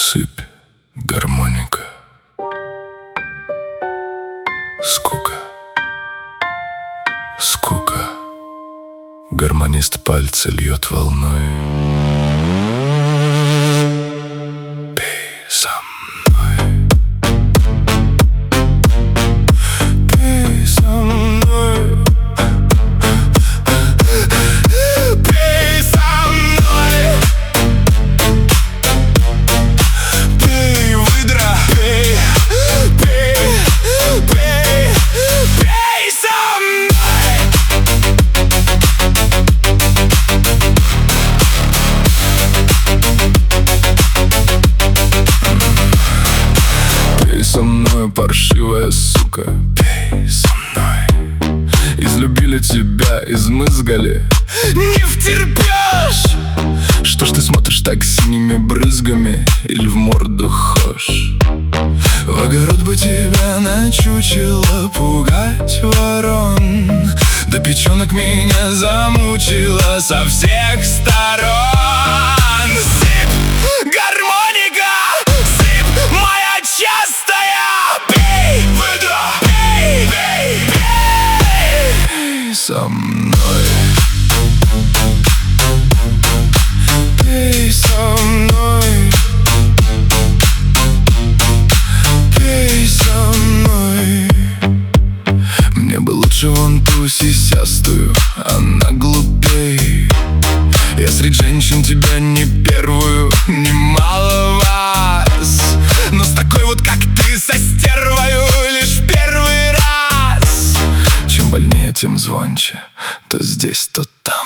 Сыпь, гармоника, скука, скука. Гармонист пальцы льет волной. Пей со мной, пей со мной, пей со мной, пей, выдра, пей, пей, пей, пей со мной. Пей со мной, паршивая сука, пей со мной. Излюбили тебя, измызгали, не втерпешь. Что ж ты смотришь так синими брызгами, или в морду хошь? В огород бы тебя начучило пугать ворон, да печенок меня замучила со всех сторон. Сыпь, гармоника, сыпь, моя частая. Пей, выдра, пей, пей, пей, пей со мной, пей со мной, пей со мной. Мне бы лучше вон ту сисястую, она глупей. Я среди женщин тебя не первую, немало вас, но с такой вот, как ты, со стервою лишь первый раз. Чем больнее, тем звонче, то здесь, то там.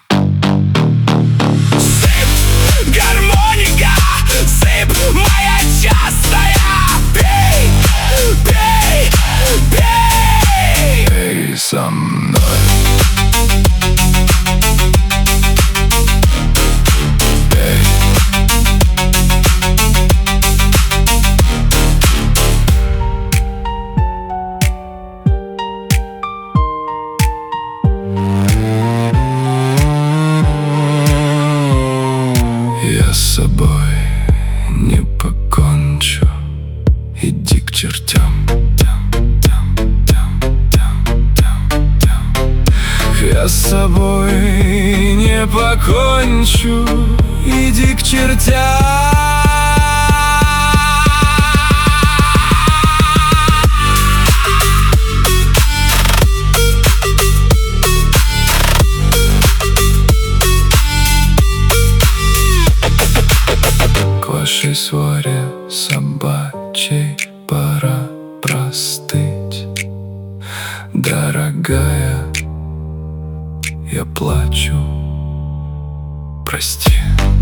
Сыпь, гармоника, сыпь, моя частая. Пей, пей, пей, пей со мной. Я с собой не покончу, иди к чертям. Я с собой не покончу, иди к чертям. К вашей своре собачьей пора простыть. Дорогая, я плачу, прости.